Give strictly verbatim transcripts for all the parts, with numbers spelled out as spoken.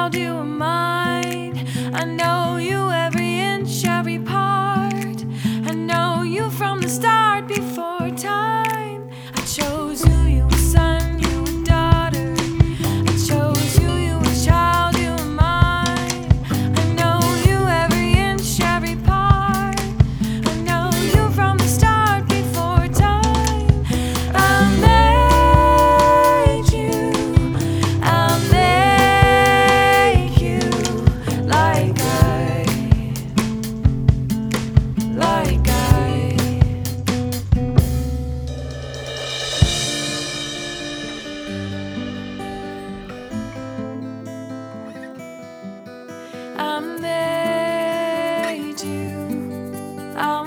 child, you were mine. I know you every inch, every part. I know you from the start, before time. I chose you, you were son, you were daughter. I chose you, you were child, you were mine. I know you every inch, every part. I know you from the start, before time. I made you, I make you like I, like I. I made you, I'll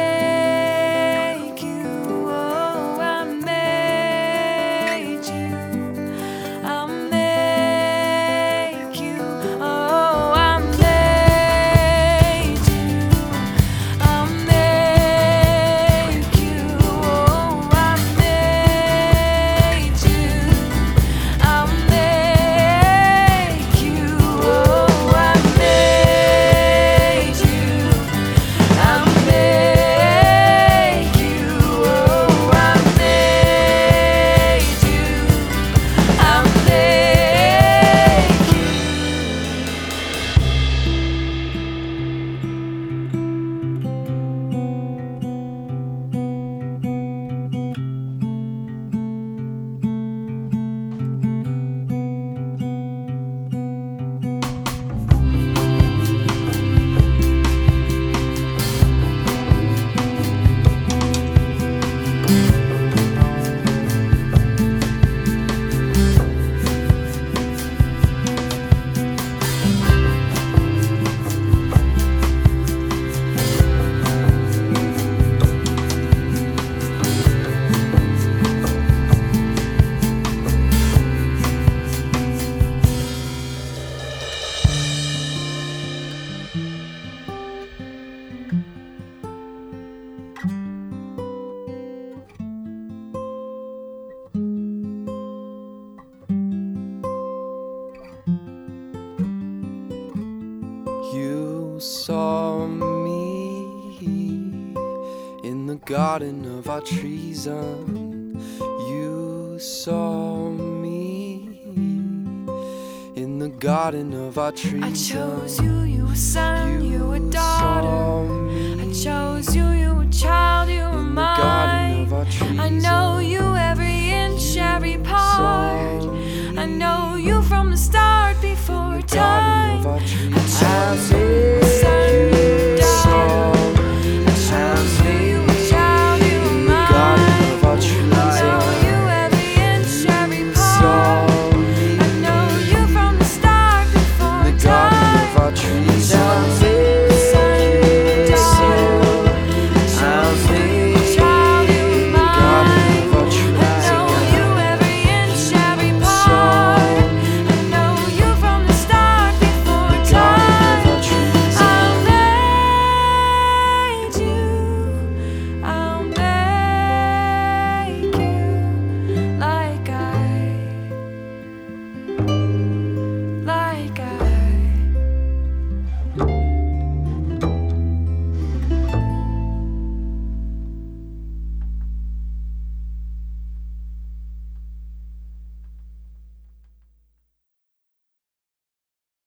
make you, oh, I made you, I'll make you, oh, I made you, I'll make you, oh, I made you, I'll make you, oh, I made you, I'll make you, oh, I made you, I'll make you. You saw me in the garden of our treason. You saw me in the garden of our treason. I chose you, you were son, you were daughter. saw me I chose you, you were child, you were in the garden mine. of our treason. I know you every inch, every part. saw I know you from the start, before the garden time. of our I treason. chose you,